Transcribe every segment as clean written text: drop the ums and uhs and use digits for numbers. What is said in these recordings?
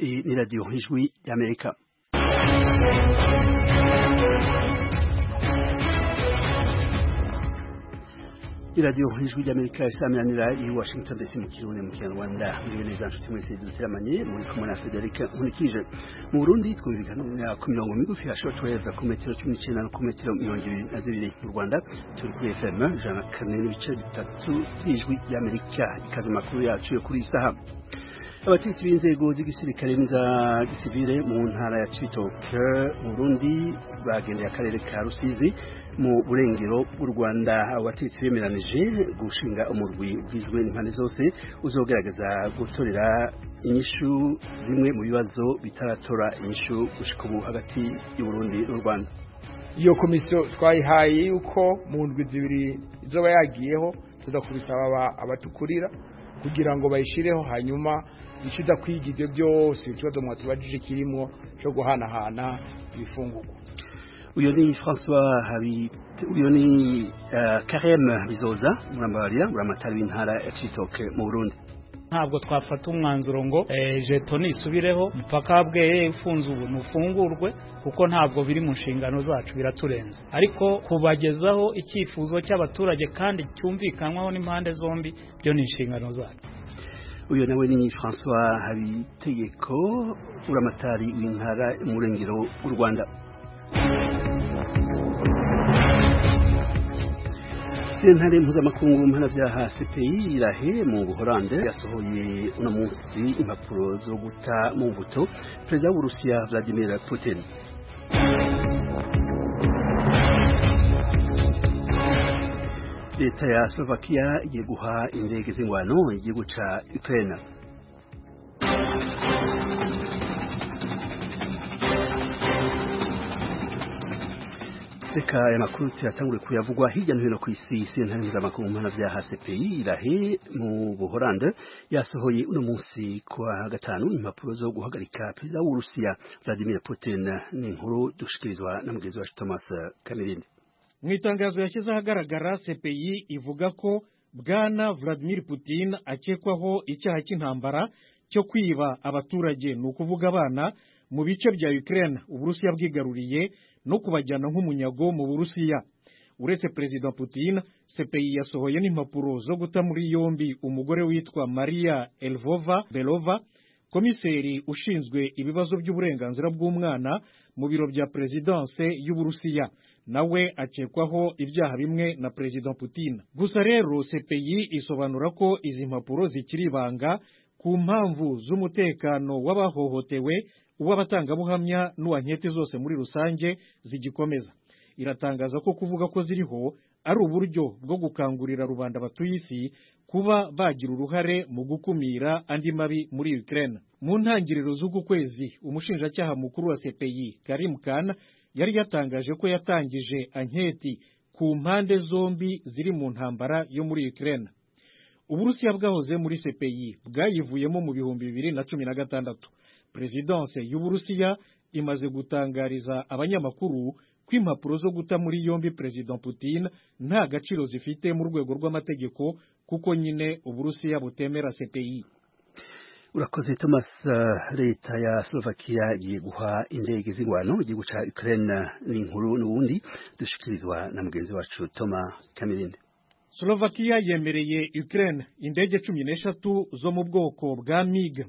ni Radio Ijwi y'Amerika. Radio Ijwi y'Amerika isaminanira i Washington DC mu Kirundi mu Kinyarwanda muri neza nshuti mwese duteramanye muri kumwe na Frederic Nkulikije. Mu Burundi twumvikana ku mirongo migufi ya shortwave ku metero 19 no ku metero 22 mu Rwanda turi kuri FM 104.3 y'Ijwi y'Amerika. Ikaze makuru yacu yo kuri isaha. Abategetsi b'inzego z'igisirikare n'iza gisivile mu ntara ya Cibitoke mu Burundi bagendeye akarere ka Rusizi mu burengero bw'u Rwanda. Abategetsi bemeranije gushinga umurwi ugizwe n'impande zose uzogerageza gutorera inyishu bimwe mu bibazo bitaratora inyishu gushika ubu hagati y'u Burundi n'u Rwanda. Iyo komisiyo twayihaye yuko mu ndwi zibiri izoba yagiyeho tuzakubisaba abatukurira kugira ngo bayishireho hanyuma ikiza kwiga ibyo byose ikibazo mwatubajije kirimo cyo guhanahana ibifungurwa. Uyo ni François uyo ni Karem Bizoza muramatari w'intara ya Cibitoke mu Burundi. Ntabwo twafata umwanzuro ngo jeto nisubireho mpaka bweye ifunze ubu mufungurwe kuko ntabwo biri mu nshingano zacu biraturenze, ariko kubagezaho icyifuzo cy'abaturage kandi cyumvikanwaho n'impande zombi byo ni inshingano zacu. Uyo nawe ni François Habitegeko uramatari w'intara mu Burengero bw'u Rwanda. Sentare mpuzamakungu mpanavyaha CPI irahe mu Buholande yasohoye uno munsi impapuro zo guta mu mbuto Perezida w'Uburusiya Vladimir Putin. Leta ya Slovakia igiye guha indege z'ingwano igihugu ca Ukraine. Reka aya makuru tuyatangure kuyavugwa hirya no hino ku isi. Sentare mpuzamakungu mpanavyaha CPI irahe mu Buholande yasohoye uno munsi kwa gatanu impapuro zo guhagarika Perezida w'Uburusiya Vladimir Putin. Ni inkuru dushikirizwa na mugenzi wacu Thomas Kamirindi. Mu itangazo yashyize ahagaragara CPI ivuga ko Bwana Vladimir Putin akekwaho icyaha cy'intambara cyo kwiba abaturage ni ukuvuga abana mu bice bya Ukraine Uburusiya bwigaruriye no kubajyana nk'umunyago mu Burusiya. Uretse Perezida Putin, CPI yasohoye n'impapuro zo guta muri yombi umugore witwa Maria Elvova Belova, komiseri ushinzwe ibibazo by'uburenganzira bw'umwana mu biro bya Presidence y'Uburusiya. Nawe akekwaho ibyaha bimwe na Perezida Putin. Gusa rero CPI isobanura ko izi mpapuro zikiri ibanga ku mpamvu z'umutekano w'abahohotewe, uw'abatangabuhamya n'uwankete zose muri rusange zigikomeza. Iratangaza ko kuvuga ko ziriho ari uburyo bwo gukangurira rubanda batuye isi kuba bagira uruhare mu gukumira andi mabi muri Ukraine. Mu ntangiriro z'uku kwezi umushinjacyaha mukuru wa CPI Karim Khan yari yatangaje ko yatangije anketi ku mpande zombi ziri mu ntambara yo muri Ukraine. Uburusiya bwahoze muri CPI bwayivuyemo mu 2016. Presidence y'Uburusiya imaze gutangariza abanyamakuru ko impapuro zo guta muri yombi Perezida Putin nta gaciro zifite mu rwego rw'amategeko kuko nyine Uburusiya butemera CPI. Urakoze Thomas. Leta ya Slovakia igiye guha indege z'ingwano igihugu ca Ukraine. Ni inkuru n'ubundi dushikirizwa na mugenzi wacu Thomas Kamirindi. Slovakia yemereye Ukraine indege 13 zo mu bwoko bwa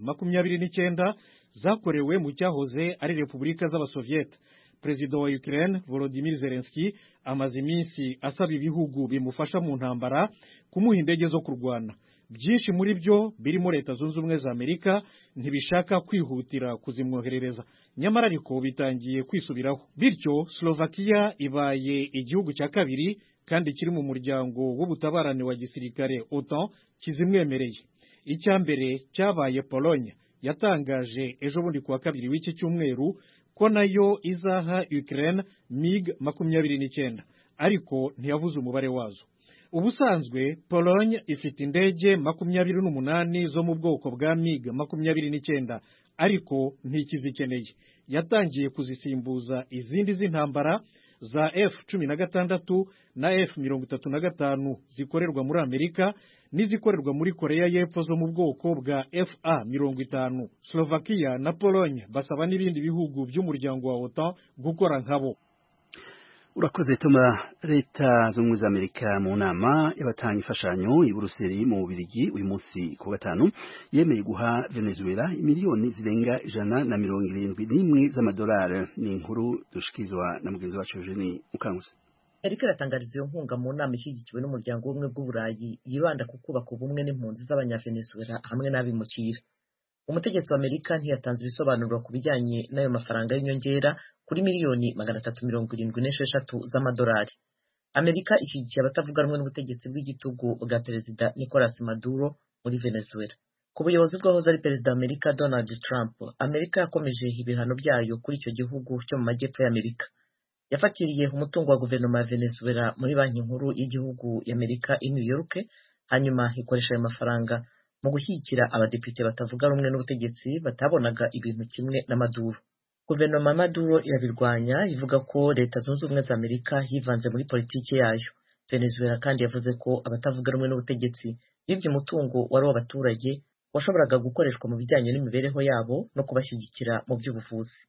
MiG-29 zakorewe mu cyahoze ari Repubulika z'Abasoviet. Perezida wa Ukraine Volodymyr Zelensky amaze iminsi asaba ibihugu bimufasha mu ntambara kumuha indege zo kurwana. Byinshi muri byo birimo Leta Zunze Ubumwe za Amerika ntibishaka kwihutira kuzimwoherereza, nyamara ariko bitangiye kwisubiraho. Bityo Slovakia ibaye igihugu cya kabiri kandi kiri mu muryango w'ubutabarane wa gisirikare OTAN kizimwemereye. Icya mbere cyabaye Pologne, yatangaje ejo bundi kuwa kabiri w'iki cyumweru ko nayo izaha Ukraine MiG-29, ariko ntiyavuze umubare wazo. Ubusanzwe Pologne ifite indege 28 zo mu bwoko bwa MiG-29, ariko ntikizikeneye. Yatangiye kuzisimbuza izindi z'intambara za F-16 na F-35 zikorerwa muri Amerika n'izikorerwa muri Korea y'Epfo zo mu bwoko bwa FA-50. Slovakia na Pologne basaba n'ibindi bihugu by'umuryango wa OTAN gukora nkabo. Urakoze Toma. Leta z'ubumwe za Amerika mu nama y'abatanga imfashanyo i Buruseli mu Bubiligi uyu munsi ku gatanu yemeye guha Venezuela miliyoni zirenga 171 z'amadolari. Ni inkuru dushikizwa na mugenzi wacu Eugenie Mukanguzi. Amerika iratangariza iyo nkunga mu nama ishyigikiwe n'umuryango w'ubumwe bw'Uburayi yibanda ku kubaka ubumwe n'impunzi z'abanyavenezuela hamwe n'abimukira. Umutegetsi wa Amerika ntiyatanze ibisobanuro ku bijyanye n'ayo mafaranga y'inyongera kuri miliyoni 376 z'amadolari. Amerika ishyigikiye abatavuga rumwe n'ubutegetsi bw'igitugu bwa Perezida Nicolas Maduro muri Venezuela. Ku buyobozi bw'ahoze ari Perezida wa Amerika Donald Trump, Amerika yakomeje ibihano byayo kuri icyo gihugu cyo mu majyepfo y'Amerika. Yafatiriye umutungo wa guverinoma ya Venezuela muri banki nkuru y'igihugu y'Amerika i New York, hanyuma ikoresha ayo mafaranga mu gushyigikira abadepite batavuga rumwe n'ubutegetsi batabonaga ibintu kimwe na Maduro. Guverinoma ya Maduro irabirwanya ivuga ko Leta Zunze Ubumwe za Amerika yivanze muri politiki yayo. Venezuela kandi yavuze ko abatavuga rumwe n'ubutegetsi bibye umutungo wari w'abaturage washoboraga gukoreshwa mu bijyanye n'imibereho yabo no kubashyigikira mu by'ubuvuzi.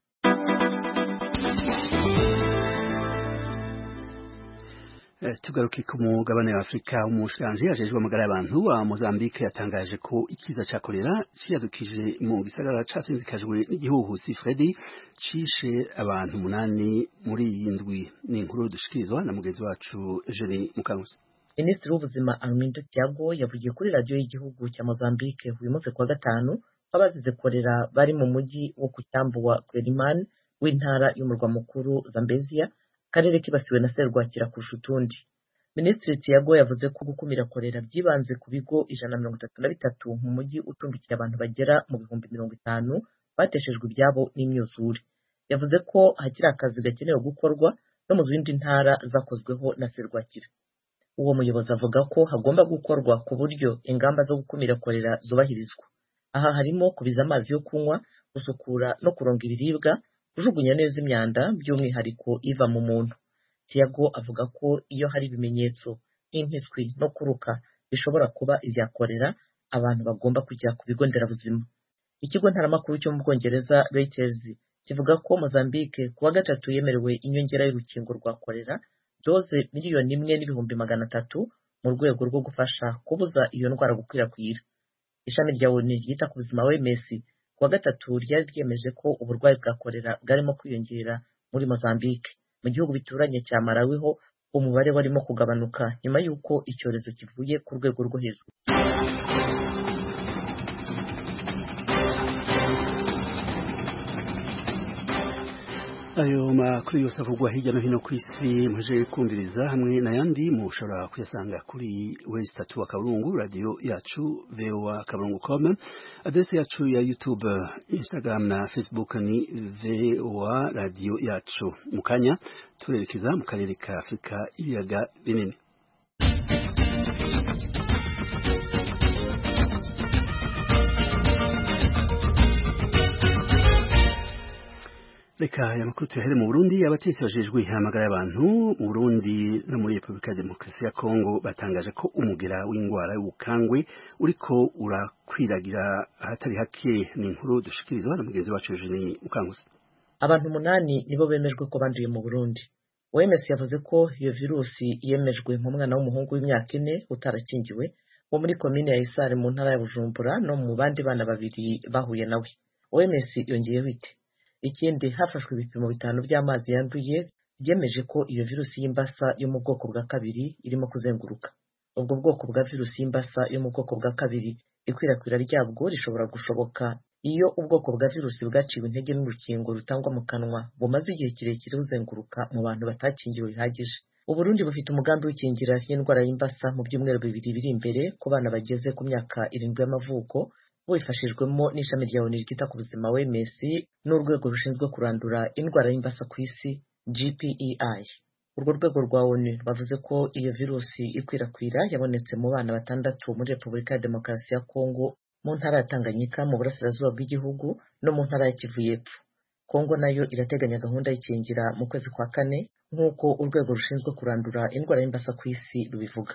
Tugaruke ku mugabane wa Afrika. Umushikiranganji ajejwe amagara y'abantu wa Mozambique yatangaje ko ikiza ca kolera ciyadukije mu gisagara casinzikajwe n'igihuhusi Freddy cishe abantu 8 muri iyi ndwi. Ni inkuru dushikirizwa na mugenzi wacu Eugenie Mukanguzi. Minisitiri w'ubuzima Armindo Tiago yavugiye kuri radiyo y'igihugu cya Mozambique uyu munsi kwa gatanu abazize kolera bari mu mujyi wo ku cyambu wa Quelimane w'intara y'umurwa mukuru Zambezia, karere kibasiwe na serwakira kurusha utundi. Minisitiri Tiago yavuze ko gukumira kolera byibanze ku bigo 133 mu mujyi ucumbikiye abantu bagera mu 50,000 bateshejwe ibyabo n'imyuzure. Yavuze ko hakiri akazi gakenewe gukorwa no mu zindi ntara zakozweho na serwakira. Uwo muyobozi avuga ko hagomba gukorwa ku buryo ingamba zo gukumira kolera zubahirizwa. Aha harimo kubiza amazi yo kunywa, gusukura no kuronga ibiribwa, kujugunya neza imyanda by'umwihariko iva mu muntu. Tiago avuga ko iyo hari ibimenyetso nk'impiswi no kuruka bishobora kuba ibya kolera, abantu bagomba kujya ku bigo nderabuzima. Ikigo ntaramakuru cyo mu Bwongereza Reuters kivuga ko Mozambique kuwa gatatu yemerewe inyongera y'urukingo rwa kolera doze 1,300,000 mu rwego rwo gufasha kubuza iyo ndwara gukwirakwira. Ishami rya ONU ryita ku buzima OMS kuwa gatatu ryari ryemeje ko uburwayi bwa kolera bwarimo kwiyongera muri Mozambique. Mu gihugu bituranye cya Malawi ho umubare warimo kugabanuka nyuma y'uko icyorezo kivuye ku rwego rwo hejuru. Ayo makuru yose avugwa hirya no hino ku isi muje kumviriza hamwe n'ayandi mushobora kuyasanga kuri website akaburungu radio yacu voa.com. Adresse yacu ya YouTube, Instagram na Facebook ni VOA radio yacu. Mukanya turerekeza mu karere ka Afrika ibiyaga binini. Reka ya makuru tuhere mu Burundi. Abatetsi bajejwe amagara y'abantu mu Burundi no muri Republika ya Demokarasi ya Kongo batangaje ko umugera w'ingwara y'ubukangwe uriko urakwiragira ahatari hake. Ni inkuru dushikirizwa na mugenzi wacu Eugenie Mukanguzi. Abantu 8 nibo bemejwe ko banduye mu Burundi. OMS yavuze ko iyo virusi yemejwe mu mwana w'umuhungu w'imyaka 4 utarakingiwe wo muri komine ya Isare mu ntara ya Bujumbura no mu bandi bana babiri bahuye nawe. OMS yongeyeho iti ikindi hafashwe ibipimo 5 by'amazi yanduye byemeje ko iyo virusi y'imbasa yo mu bwoko bwa kabiri irimo kuzenguruka. Ubwo bwoko bwa virusi y'imbasa yo mu bwoko bwa kabiri ikwirakwira ryabwo rishobora gushoboka iyo ubwoko bwa virusi bwaciwe intege n'urukingo rutangwa mu kanwa bumaze igihe kirekire buzenguruka mu bantu batakingiwe bihagije. Uburundi bufite umugambi w'ikingira y'indwara y'imbasa mu byumweru 2 biri imbere ku bana bageze ku myaka 7 y'amavuko, bifashijwemo n'ishami rya ONU ryita ku buzima OMS n'urwego rushinzwe kurandura indwara y'imbasa ku isi GPEI. Urwo rwego rwa ONU bavuze ko iyo virusi ikwirakwira yabonetse mu bana 6 muri Republika ya Demokarasi ya Kongo, mu ntara ya Tanganyika mu burasirazuba bw'igihugu no mu ntara ya Kivu y'Epfo. Kongo nayo irateganya gahunda y'ikingira mu kwezi kwa kane nk'uko urwego rushinzwe kurandura indwara y'imbasa ku isi rubivuga.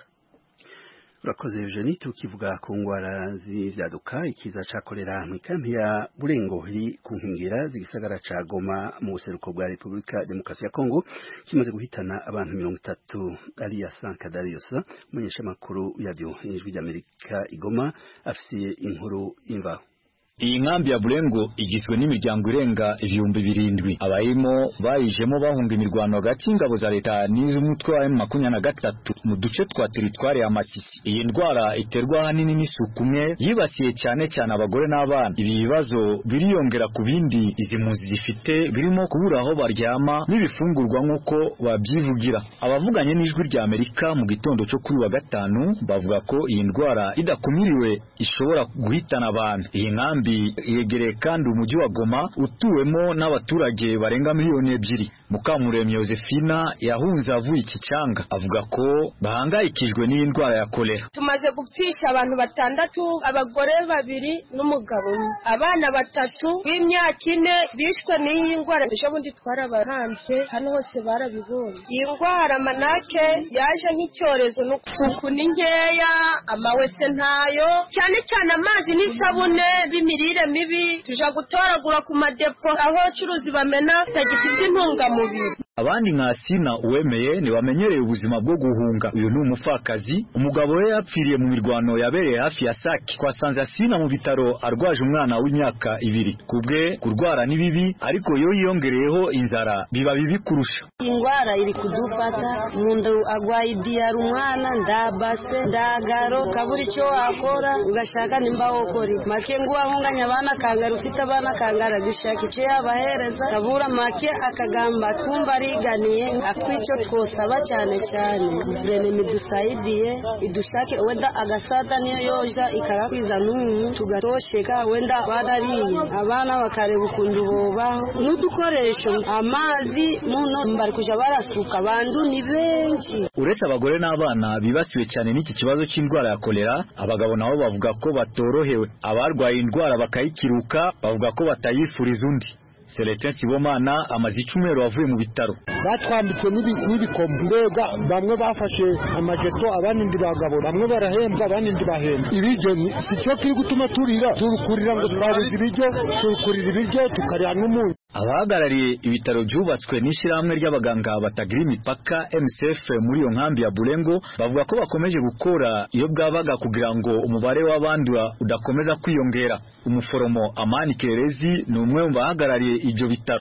Urakoze Eugenie, tukivuga ku ngwara z'ivyaduka ikiza ca kolera mu kampi ya Burengo iri ku nkengera z'igisagara ca Goma mu buseruko bwa Repubulika Demokarasi ya Kongo kimaze guhitana abantu 30. Aliya Sankadarius umunyeshamakuru yabyo ijwi ry'Amerika igoma afisiye inkuru imvaho. Iyi nkambi ya Burengo igizwe n'imiryango irenga 7,000 abayimo bayijemo bahunga imirwano hagati y'ingabo za leta n'iz'umutwe wa M23 mu duce twa teritwari ya Masisi. Iyi ndwara iterwa ahanini n'isuku nke yibasiye cyane abagore n'abana. Ibi bibazo biriyongera ku bindi izi mpunzi zifite birimo kubura aho baryama n'ibifungurwa nk'uko babyivugira. Abavuganye n'ijwi rya Amerika mu gitondo cyo kuri wa gatanu bavuga ko iyi ndwara idakumiriwe ishobora guhitana abantu. Iyi nkambi yegereye kandi umujyi wa Goma utuwemo n'abaturage barenga 2,000,000. Mukamuremyi Josephina yahunze avuye Kicanga avuga ko bahangayikijwe n'iyi ndwara ya kolera. Tumaze gupfisha abantu 6, abagore 2 n'umugabo umwe, abana 3 b'imyaka 4 bishwe n'iyi ndwara. Bishobondi twarabahanze hano hose barabibonye. Iyi ndwara manake yaje nk'icyorezo n'ukusuku n'inkeya, amawese ntayo, cyane amazi n'isabune b'imirire mibi. Tuja gutoragura ku madepo aho curuzi bamena tagifite intungamubiri. Abandi nka Sina Uwemeye ni bamenyereye ubuzima bwo guhunga. Uyu ni umupfakazi, umugabo we yapfiriye mu mirwano yabereye hafi ya Sake. Twasanze Sina mu bitaro arwaje umwana w'imyaka 2. Kubwe kurwara ni bibi ariko yo yiyongereyeho inzara biba bibi kurusha. Ingwara iri kudufata, umuntu agwaye diara, umwana ndabase ndagaro kaburi icyo akora ugashaka nimba wokori make ngo wahunganya abana kangara, ufite abana kangara gushaka icyo yabahereza kabura make akagamba kumva ariganiye. Atwico twosaba cyane guverinoma idusaidiye idushake wenda agasada niyo yoja ikagakwiza n'umu tugatosheka wenda barariye abana bakareba ukundu bobaho n'udukoresho amazi muno bari kuja barasuka bandu ni benshi. Uretse abagore n'abana bibasiwe cyane n'iki kibazo cy'indwara ya kolera, abagabo nabo bavuga ko batorohewe. Abarwaye indwara bakayikiruka bavuga ko batayifuriza undi. Celestin Sibomana amaze icyumweru avuye mu bitaro. Batwambitse n'ibikomo, mbega bamwe bafashe amajeto abandi ndibagabo, bamwe barahembwa abandi ndibahembwa. Ibiryo sicyo kiri gutuma turukurira ngo twabuze ibiryo, turukurira ibiryo tukarya n'umuntu. Abahagarariye ibitaro byubatswe n'ishyirahamwe ry'abaganga batagira imipaka MSF muri iyo nkambi ya Burengo bavuga ko bakomeje gukora iyo bwabaga kugira ngo umubare w'abandura udakomeza kwiyongera. Umuforomo Amani Kerezi ni umwe mu bahagarariye ibyo bitaro.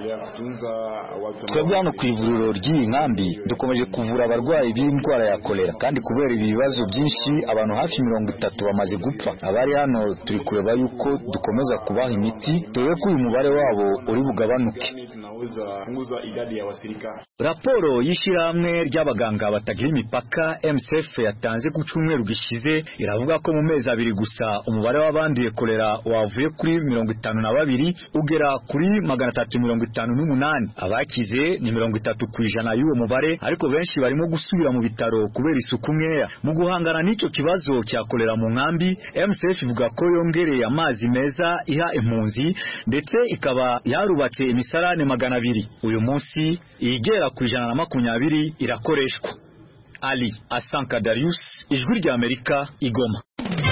Twebwe hano ku ivuriro ry'iyi nkambi dukomeje kuvura abarwayi b'indwara ya kolera, kandi kubera ibibazo byinshi abantu hafi 30 bamaze gupfa. Abari hano turi kureba yuko dukomeza kubaha imiti dore ko uyu mubare wabo uri bugabanuke. Raporo y'ishyirahamwe ry'abaganga batagira imipaka MSF yatanze ku cyumweru gishize iravuga ko mu mezi 2 gusa umubare w'abanduye kolera wavuye kuri 52 ugera kuri 358. Abakize ni 30% y'uwo mubare, ariko benshi barimo gusubira mu bitaro kubera isuku nkeya. Mu guhangana n'icyo kibazo cya kolera mu nkambi, MSF ivuga ko yongereye amazi meza iha impunzi ndetse ikaba yarubatse imisarane 200. Uyu munsi igera ku 120 irakoreshwa. Ali Asankadarius, ijwi rya Amerika, Igoma.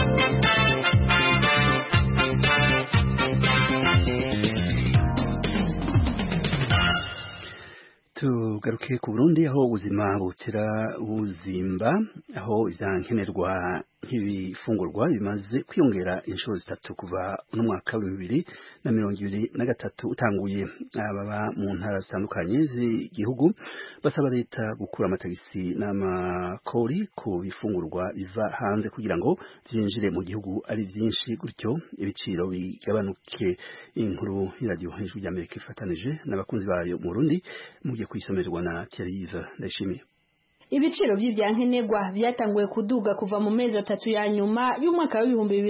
Tugaruke ku Burundi aho ubuzima butera buzimba, aho ivyankenerwa nk'ibifungurwa bimaze kwiyongera inshuro 3 kuva no mwaka wa 2023 utanguye. Ababa mu ntara zitandukanye z'igihugu basaba leta gukura amatagisi n'amakori ku bifungurwa biva hanze kugira ngo byinjire mu gihugu ari byinshi, gutyo ibiciro bigabanuke. Inkuru y'iradiyo hejuru y'Amerika ifatanije n'abakunzi bayo mu Burundi mugiye kwisomerwa na Thierry Ndayishimiye. ibiciro by'ivyankenerwa byatanguye kuduga kuva mu mezi 3 ya nyuma y'umwaka wa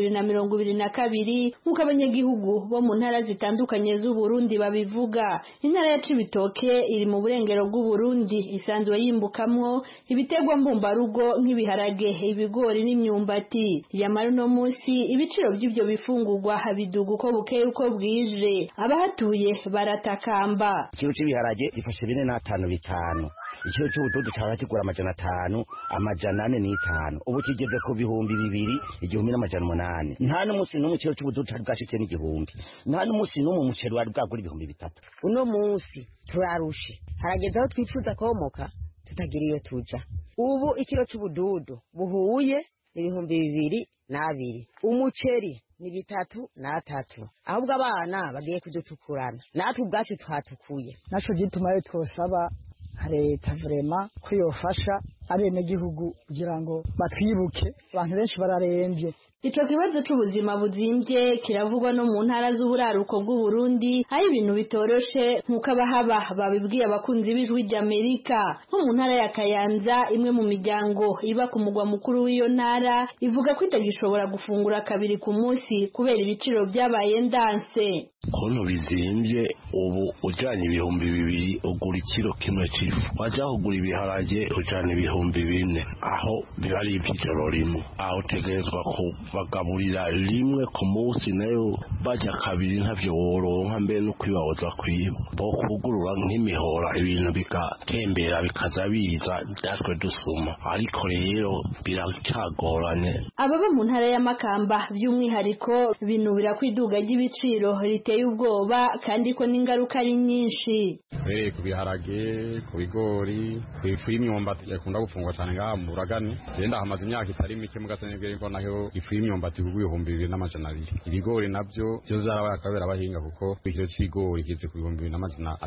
2022 nk'uko abanyagihugu bo mu ntara zitandukanye z'u Burundi babivuga. Intara ya Cibitoke iri mu burengero bw'u Burundi isanzwe yimbukamwo ibitegwa mbumbarugo nk'ibiharage, ibigori n'imyumbati. Yamara no munsi ibiciro by'ivyo bifungurwa habiduga uko bukeye uko bwije, abahatuye baratakamba. Ikiro cy'ibiharage gifashe 4.5 ikiro cy'ubududu cyaba kigura 500, 405 ubu kigeze ku 2,000, 1,800. nta n'umunsi n'umwe ikiro cy'ubududu cyari bwashitse n'igihumbi, nta n'umunsi n'umwe umuceri wari bwagura 3,000. Uno munsi turarushe, harageze aho twifuza komoka tutagira iyo tuja. Ubu ikiro cy'ubududu buhuye 2,200, umuceri ni 3,300. ahubwo abana bagiye kudutukurana, natwe ubwacu twatukuye. Naco gituma rero twosaba leta vrema ko yofasha abenegihugu kugira ngo batwibuke, abantu benshi bararembye. Ico kibazo c'ubuzima buzimvye kiravugwa no mu ntara z'uburaruko bw'u Burundi, aho ibintu bitoroshe nk'uko abahaba babibwiye abakunzi b'ijwi ry'Amerika. Nko mu ntara ya Kayanza, imwe mu miryango iba ku mugwa mukuru w'iyo ntara ivuga ko itagishobora gufungura kabiri ku munsi kubera ibiciro byabaye ndanse. Kono bizimvye ubu ujanye 2,000 ugura ikiro kimwe c'ifu, waja kugura ibiharage ujana 4,000, aho bibari ivy'ijoro rimwe, aho tegerezwa ku bagaburira rimwe ku munsi, nayo bajya kabiri ntavyo woronka, mbere no kwibahoza kwiba bo kugurura nk'imihora, ibintu bigatembera bikaza biza natwe dusuma, ariko rero biracagoranye. Ababa mu ntara ya Makamba by'umwihariko binubira kwiduga ry'ibiciro riteye ubwoba kandi ko n'ingaruka ari nyinshi. Ku biharage, ku bigori, ku ifu y'imyumbati yakunda gufungwa cyane ngaha mu Buragane, genda hamaze imyaka itari mike mu gasenebwe ko naho ifu y'imyumbati kugwa 2,200. Ibigori nabyo byo zarabaye akabera abahinga kuko ikiro cy'ibigori kize ku 2,500,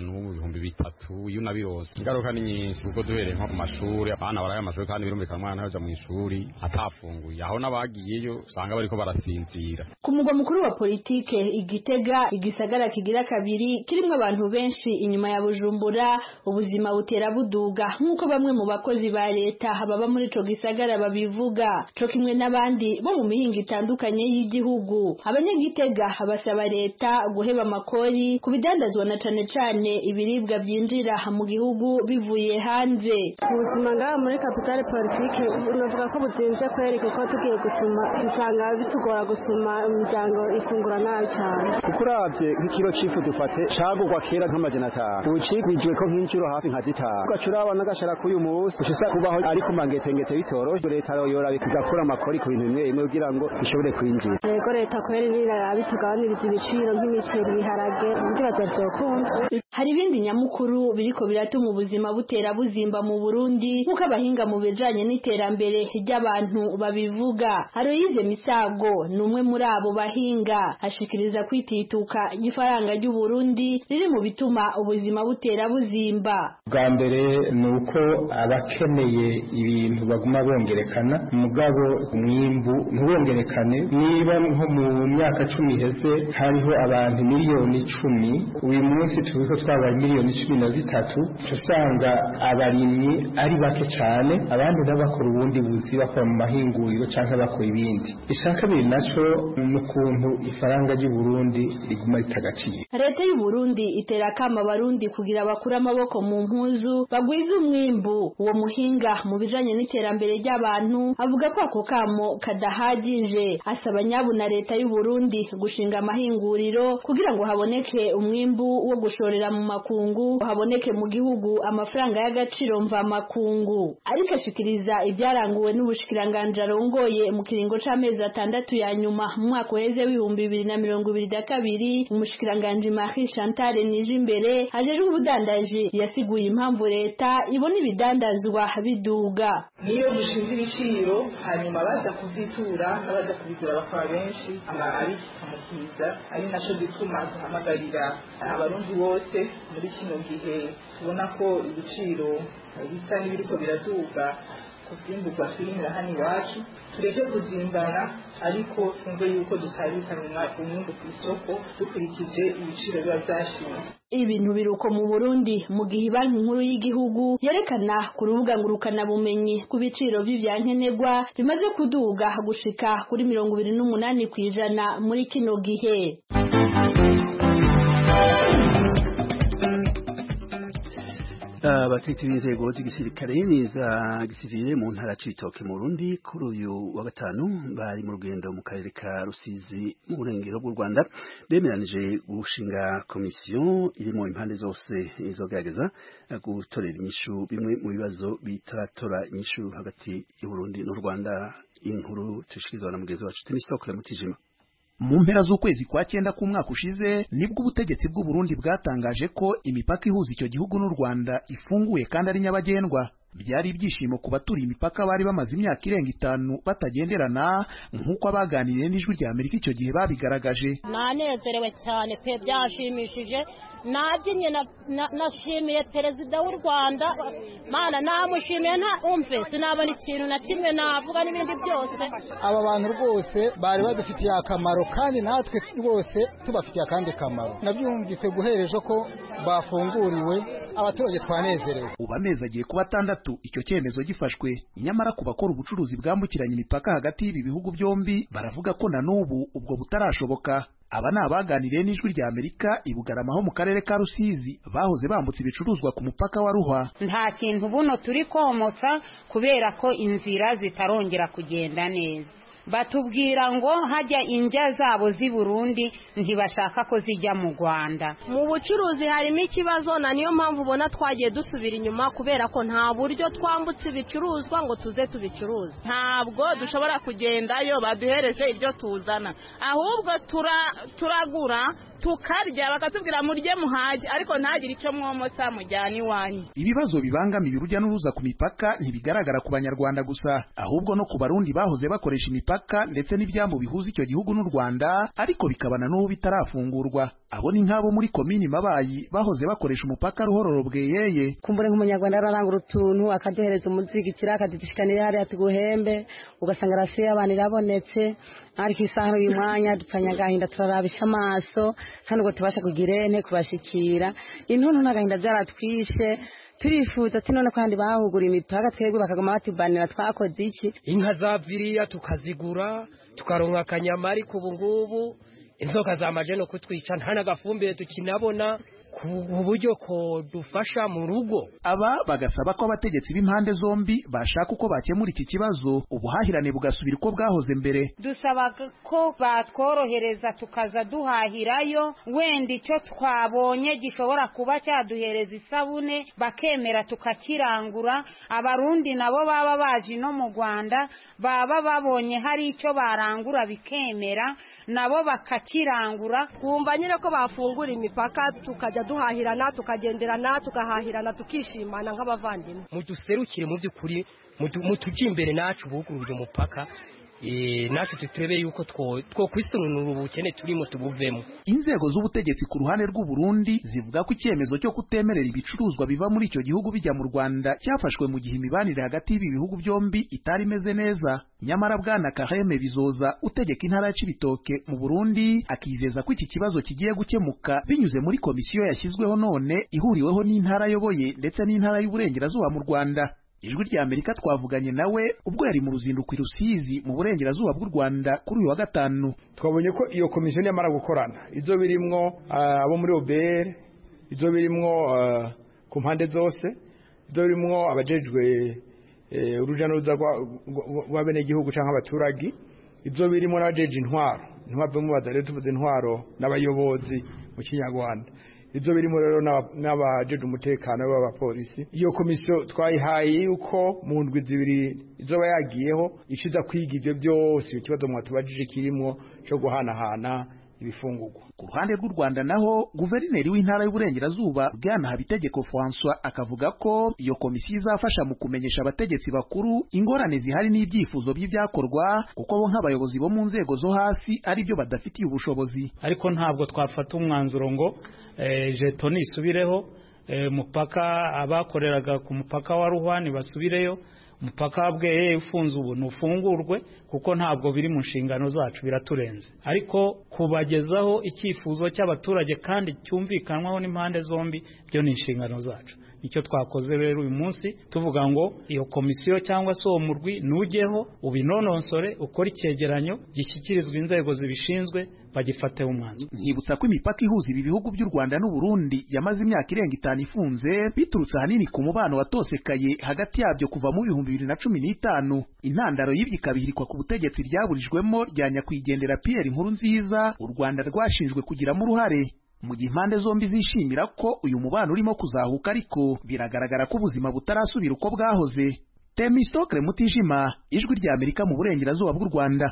3,000 iyo nabirose. Ingaruka ni nyinshi kuko duhereye nko ku mashuri, abana baraye amashuri kandi birumvikana umwana yaje mu ishuri atafunguye, aho nabagiyeyo usanga bariko barasinzira. Ku mugwa mukuru wa politike Igitega, igisagara kigira kabiri kirimwe abantu benshi inyuma ya Bujumbura, ubuzima butera buduga nk'uko bamwe mu bakozi ba leta baba muri ico gisagara babivuga, co kimwe n'abandi bo mu mihingo itandukanye y'igihugu. Abanyagitega basaba leta guheba amakori ku bidandazwa na cane cane ibiribwa byinjira mu gihugu bivuye hanze. Ubuzima ngaha muri capitale politique unavuga ko buzinze kweri, kuko tugiye gusuma usanga bitugora gusuma, imiryango ifungura nabi cyane. Kuko uravye nk'ikiro c'ifu dufate cagurwa kera nk'amajana 5, ucigwijwe ko nk'inshuro hafi nka 5, ugacuraba n'agashara k'uyu munsi ushisa kubaho ari ku mangetengete bitoroshe. Leta yora bikagakura amakori ku bintu bimwe kugira ngo bishobore kwinjira. Yego leta kweri birabitugabaniriza ibiciro nk'imiceri, ibiharage, ndibaza byokunda. Hari ibindi nyamukuru biriko biratuma ubuzima butera buzimba mu Burundi nk'uko abahinga mu bijanye n'iterambere ry'abantu babivuga. Aloyize Misago ni umwe muri abo bahinga, ashikiriza kwitituka ifaranga ry'u Burundi riri mu bituma ubuzima butera buzimba. Bwa mbere ni uko abakeneye ibintu baguma bongerekana, mugabo umwimbu ntubongerekane. Niba nko mu myaka 10 iheze hariho abantu miliyoni 10, uyu munsi turiko twabaye miliyoni 13, usanga abarimyi ari bake cyane, abandi n'abakora ubundi buzi bakora mu mahinguriro canke bakora ibindi. Ishaka biri naco n'ukuntu ifaranga ry'u Burundi riguma ritagaciye. Leta y'u Burundi itera kama abarundi kugira bakura amaboko mu mpuzu bagwiza umwimbu. Uwo muhinga mu bijanye n'iterambere ry'abantu avuga ko ako kamo kadahagije, asaba nyabu na leta y'u Burundi gushinga amahinguriro kugira ngo haboneke umwimbu wo gushorera mu makungu, haboneke mu gihugu amafaranga y'agaciro mva makungu. Ariko ashikiriza ibyaranguwe n'ubushikiranganje arongoye mu kiringo c'amezi 6 ya nyuma mu mwaka uheze 2022, umushikiranganje Marie Chantal Nijimbere ajejwe ubudandaji yasiguye impamvu leta ibona ibidandazwa biduga. Niyo dushinze ibiciro hanyuma baza kuzitura n'abaza kubigura bakaba benshi, ari amukiza, ari naco gituma duhamagarira abarundi bose muri kino gihe tubona ko ibiciro bisa n'ibiriko biraduga ku vyimburwa twirimira hano iwacu tureke kuzimbana ariko twumve yuko dutabikana umwimbu ku isoko dukurikije ibiciro biba vyashinzwe. Ibintu biruko mu Burundi mu gihe banki nkuru y'igihugu yerekana ku rubuga ngurukana bumenyi ku biciro vy'ivyankenerwa bimaze kuduga gushika kuri 28% muri kino gihe. Abatetsi b'inzego z'igisirikare n'iza gisivile mu ntara Cibitoke mu Burundi kuri uyu wa gatanu bari mu rugendo mu karere ka Rusizi mu burengero bw'u Rwanda bemeranije gushinga komisiyo irimo impande zose izogerageza gutorera inyishu bimwe mu bibazo bitaratora inyishu hagati y'u Burundi n'u Rwanda. Inkuru tushikirizwa na mugenzi wacu Temisokle Mutijima. Mu mpera z'ukwezi kwa 9 k'umwaka ushize nibwo ubutegetsi bw'u Burundi bwatangaje ko imipaka ihuza icyo gihugu n'u Rwanda ifunguye kandi ari nyabagendwa. Byari ibyishimo ku baturiye imipaka bari bamaze imyaka irenga 5 batagenderana nk'uko abaganiriye n'ijwi rya Amerika icyo gihe babigaragaje. Nanezerewe cyane pe, byashimishije. Nabyinye nashimiye perezida w'u Rwanda, mana namushimiye nta umve sinabona ikintu na kimwe navuga n'ibindi byose. Aba bantu rwose bari badufitiye akamaro kandi natwe rwose tubafitiye akandi kamaro. Nabyumvise guhereje ko bafunguriwe abaturage twanezerewe. Ubu amezi agiye kuba 6 icyo cyemezo gifashwe, nyamara ku bakora ubucuruzi bwambukiranya imipaka hagati y'ibi bihugu byombi baravuga ko na n'ubu ubwo butarashoboka. Aba ni abaganiriye n'ijwi rya Amerika i Bugarama ho mu karere ka Rusizi bahoze bambutse ibicuruzwa ku mupaka wa Ruhwa. Nta kintu buno turi komotsa kubera ko inzira zitarongera kugenda neza. Batubwira ngo hajya injya zabo z'i Burundi ntibashaka ko zijya mu Rwanda. Mu bucuruzi harimo ikibazo na niyo mpamvu ubona twagiye dusubira inyuma kubera ko nta buryo twambutse ibicuruzwa ngo tuze tubicuruza. Ntabwo dushobora kugendayo baduhereze ibyo tuzana, ahubwo turagura tukarya bakatubwira murye muhaje ariko ntagire icyo mwomotsa mujyana iwanyu. Ibibazo bibangamiye urujya n'uruza ku mipaka ntibigaragara ku Banyarwanda gusa, ahubwo no ku Barundi bahoze bakoresha imipaka ndetse n'ibyambu bihuza icyo gihugu n'u Rwanda ariko bikabana n'ubu bitarafungurwa. Abo ni nk'abo muri komini Mabayi bahoze bakoresha umupaka Ruhororo Bweyeye. Kumbure nk'umunyarwanda ararangura utuntu akaduhereza umuzigikira akadushikanira hariya tuguhembe ugasanga rasi y'abantu irabonetse ariko isaha y'umwanya dupfanya gahinda turarabisha amaso kandi ngo tubasha kugira ene kubashikira intuntu n'agahinda byaratwishe. Turifuza ati none kandi bahugura imipaka twebwe bakagoma batubanira twakoze iki. Inka zaviriya tukazigura tukaronka akanyama ariko ubu ngubu inzoka zamaje no kutwica nta nagafumbire tukinabona ku buryo ko dufasha mu rugo. Aba bagasaba ko abategetsi b'impande zombi bashaka uko bakemura iki kibazo ubuhahirane bugasubira uko bwahoze mbere. Dusaba ko batworohereza tukaza duhahirayo, wenda icyo twabonye gishobora kuba cyaduhereza isabune bakemera tukakirangura. Abarundi nabo baba baje no mu Rwanda baba babonye hari icyo barangura bikemera nabo bakakirangura. Twumva nyine ko bafungura imipaka tukajya duhahirana tukagenderana tukahahirana tukishimana nk'abavandimwe. Muduserukire mu by'ukuri mutujye imbere nacu buguruje umupaka nacu tuturebe yuko two kwisununura ubukene turimo tubuvemo. Inzego z'ubutegetsi ku ruhande rw'u Burundi zivuga ko icyemezo cyo kutemerera ibicuruzwa biva muri icyo gihugu bijya mu Rwanda cyafashwe mu gihe imibanire hagati y'ibi bihugu byombi itari imeze neza. Nyamara Bwana Kaheme Bizoza utegeka intara ya Cibitoke mu Burundi akizeza ko iki kibazo kigiye gukemuka binyuze muri komisiyo yashyizweho none ihuriweho n'intara ayoboye ndetse n'intara y'uburengerazuba mu Rwanda. Ijwi rya Amerika twavuganye nawe ubwo yari mu ruzinduko i Rusizi mu burengerazuba bw'u Rwanda kuri uyu wa gatanu. Twabonye ko iyo komisiyo yamara gukorana izo birimwo abo muri OBR, izo birimwo ku mpande zose, izo birimwo abajejwe uruja n'uruza rw'abene gihugu canke abaturage, izo birimwo n'abajeje intwaro mu badare tuvuze intwaro n'abayobozi mu Kinyarwanda, izo birimo rero n'abajeje umutekano b'abapolisi. Iyo komisiyo twayihaye uko mu ndwi zibiri izoba yagiyeho ishiza kwiga ivyo byose ikibazo mwatubajije kirimo cyo guhanahana ibifungurwa. Ku ruhande rw'u Rwanda naho guverineri w'intara y'uburengerazuba Bwana Habitegeko François akavuga ko iyo komisiyo izafasha mu kumenyesha abategetsi bakuru ingorane zihari n'ibyifuzo by'ibyakorwa kuko bo nk'abayobozi bo mu nzego zo hasi ari byo badafitiye ubushobozi. Ariko ntabwo twafata umwanzuro ngo jeto nisubireho mupaka abakoreraga ku mupaka wa Ruhwani basubireyo, umupaka wa Bweye ufunze ubu nufungurwe kuko ntabwo biri mu nshingano zacu, biraturenze. Ariko kubagezaho icyifuzo cy'abaturage kandi cyumvikanwaho n'impande zombi byo ni inshingano zacu. Icyo twakoze rero uyu munsi tuvuga ngo iyo komisiyo cyangwa se uwo murwi nujeho ubinononsore ukora icyegeranyo gishyikirizwa inzego zibishinzwe bagifate umwanzuro. Nkibutsa ko imipaka ihuza ibi bihugu by'u Rwanda n'u Burundi yamaze imyaka irenga 5 ifunze biturutse hanini ku mubano watosekaye hagati yabyo kuva mu 2015. Intandaro y'ibyi kabihirikwa ku butegetsi ryaburijwemo rya nyakwigendera Pierre Nkurunziza u Rwanda rwashinjwe kugiramo uruhare. Mu gihe impande zombi zishimira ko uyu mubano urimo kuzahuka, ariko biragaragara ko ubuzima butarasubira uko bwahoze. Temistokle Mutijima, Ijwi rya Amerika mu burengerazuba bw'u Rwanda.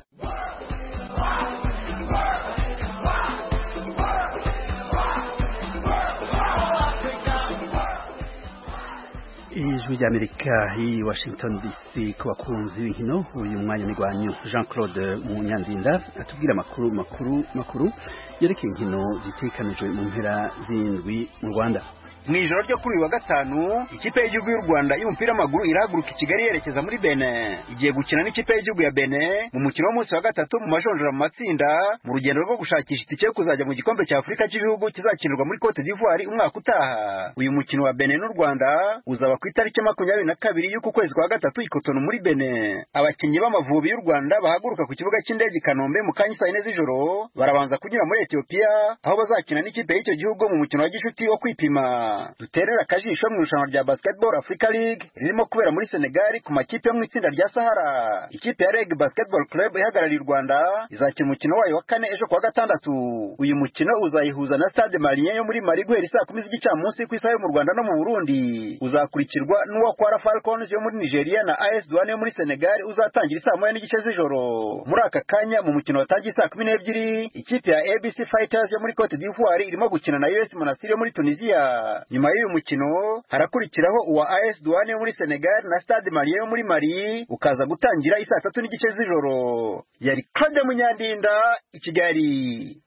Ijwi rya Amerika i Washington DC ku bakunzi b'inkino. Uyu mwanya migwanyu Jean-Claude Munyandinda atubwira makuru yerekeye inkino zitekanijwe mu mpera z'indwi mu Rwanda. Mwijoro ryo kuri wa gatanu ikipe y'igihugu y'u Rwanda y'umupira w'amaguru irahaguruka i Kigali yerekeza muri Benin. Igiye gukina n'ikipe y'igihugu ya Benin mu mukino w'umunsi wa gatatu mu majonjora mu matsinda mu rugendo rwo gushakisha itike yo kuzajya mu gikombe cya Afurika cy'ibihugu kizakinirwa muri Cote d'Ivoire umwaka utaha. Uyu mukino wa Benin n'u Rwanda uzaba ku itariki 22 y'uku kwezi kwa gatatu i Cotonou muri Benin. Abakinnyi b'Amavubi y'u Rwanda bahaguruka ku kibuga cy'indege Kanombe mu kanya saa 4 z'ijoro, barabanza kunyura muri Ethiopia aho bazakina n'ikipe y'icyo gihugu mu mukino wa gishuti wo kwipima. Duterera akajisho mu irushanwa rya Basketball Africa League ririmo kubera muri Senegal ku makipe yo mu itsinda rya Sahara. Ikipe ya Reg Basketball Club ihagarariye u Rwanda izakina umukino wayo wa kane ejo kuwa gatandatu. Uyu mukino uzayihuza na Stade Malien yo muri Mali guhera saa 10 z'igicamunsi ku isaha yo mu Rwanda no mu Burundi. Uzakurikirwa n'uwa Kwara Falcons yo muri Nigeria na AS Douane yo muri Senegal uzatangira saa 9 z'ijoro. Muri aka kanya mu mukino watangiye saa 12 ikipe ya ABC Fighters yo muri Cote d'Ivoire irimo gukina na US Monastir yo muri Tunisia. Nyuma y'uyu mukino harakurikiraho uwa AS Douane yo muri Senegal na Stade Malien yo muri Mali ukaza gutangira isaa 3 z'ijoro. Yari Claude Munyandinda i Kigali.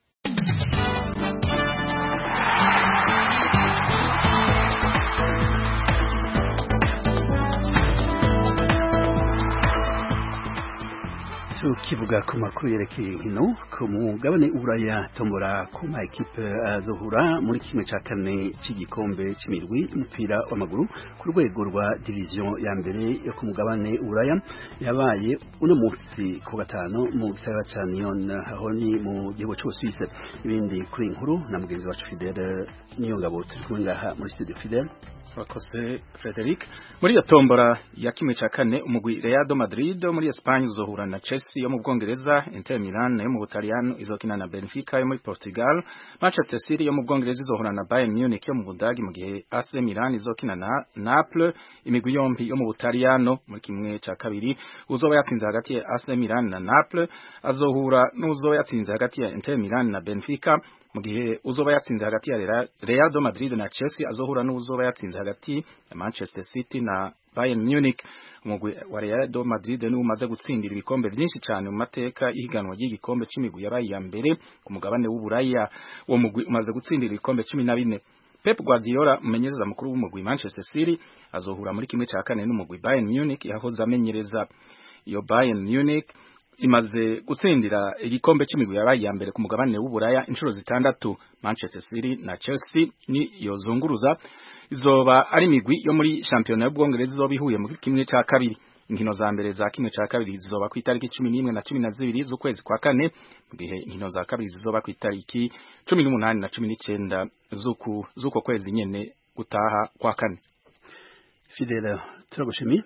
Tukivuga ku makuru yerekeye inkino ku mugabane Uburaya, tombora ku ma equipe azohura muri kimwe cya kane cy'igikombe cy'imirwi umupira w'amaguru ku rwego rwa division ya mbere yo ku mugabane Uburaya yabaye uno munsi ku gatano mu gisagara ca Nyon aho ni mu gihugu cy'u Suisse. Ibindi kuri inkuru na mugenzi wacu Fidel Niyongabo turi kumwe ngaha muri studio. Fidel, wakoze Frederic. Muri iyo tombora ya kimwe cya kane umugwi Real Madrid muri Espagne uzohura na Chelsea yo mu Bwongereza, Inter Milan yo mu Butaliyano izokina na Benfica yo muri Portugal, Manchester City yo mu Bwongereza izohura na Bayern Munich yo mu Budagi, mu gihe AC Milan izokina na Naples. Imigwi yombi yo mu Butaliyano muri kimwe cya kabiri uzoba yatsinze hagati ya AC Milan na Naples azohura n'uzoba yatsinze hagati ya Inter Milan na Benfica, mu gihe uzoba yatsinze hagati ya Real Madrid na Chelsea azohura n'uzoba yatsinze hagati ya Manchester City na Bayern Munich. Umugwi wa Real Madrid ni umaze gutsindira ibikombe byinshi cyane mu mateka ihiganwa ry'igikombe c'imigwi yabaye ya mbere ku mugabane w'Uburaya. Uwo mugwi umaze gutsindira ibikombe 14. Pep Guardiola umenyereza mukuru w'umugwi Manchester City azohura muri kimwe cya kane n'umugwi Bayern Munich yahoze amenyereza. Iyo Bayern Munich imaze gutsindira igikombe cy'imigwi yabaye ya mbere ku mugabane w'Uburaya inshuro 6. Manchester City na Chelsea ni yozunguruza izoba ari imigwi yo muri championnat y'Ubwongereza izoba ihuye mu kimwe cya kabiri. Inkino za mbere za kimwe cya kabiri zizoba ku itariki 11 na 12 z'ukwezi kwa kane, mu gihe inkino za kabiri zizoba ku itariki 18 na 19 z'uko kwezi nyene gutaha kwa kane. Fidel, turagushimiye.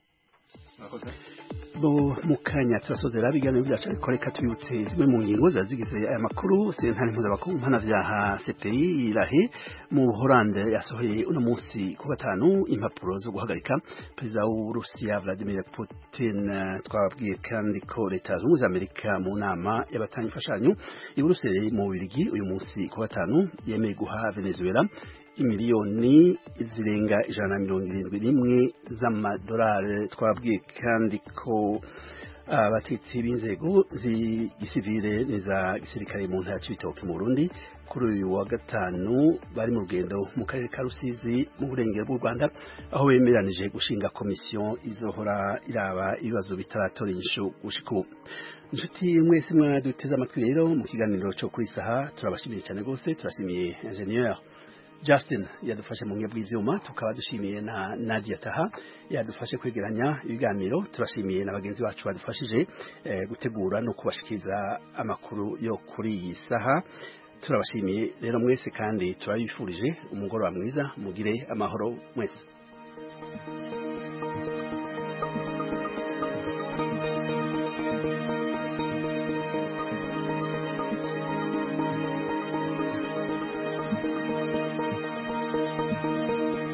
Bo mukanya turasozera biganiro byacu, ariko reka tubibutse zimwe mu ngingo zazigize aya makuru. Sentare mpuzamakungu mpanavyaha CPI irahe mu Buholande yasohoye uno munsi ku gatanu impapuro zo guhagarika perezida w'Uburusiya Vladimir Putin. Twababwiye kandi ko leta zunze Amerika mu nama y'abatanga imfashanyo i Buruseli mu Bubiligi uyu munsi ku gatanu yemeye guha Venezuela imiliyoni zirenga 171 z'amadolari. Twabwiye kandi ko abatetsi b'inzego z'igisivile n'iza gisirikare mu ntara y'Ibitoke mu Burundi kuri uyu wa gatanu bari mu rugendo mu karere ka Rusizi mu burengero bw'u Rwanda aho bemeranije gushinga komisiyo izohora iraba ibibazo bitaratora inyishu gushika ubu. Inshuti mwese mwaduteze amatwi rero mu kiganiro cyo kuri saha turabashimiye cyane rwose, turashimiye ingenieur Justin yadufashe mu ngebwe bw'ivyuma, tukaba dushimiye na Nadia Taha yadufashe kwegeranya ibiganiro, turashimiye na bagenzi bacu badufashije gutegura no kubashikiriza amakuru yo kuri iyi saha. Turabashimiye rero mwese kandi turabifurije umugoroba mwiza, mugire amahoro mwese.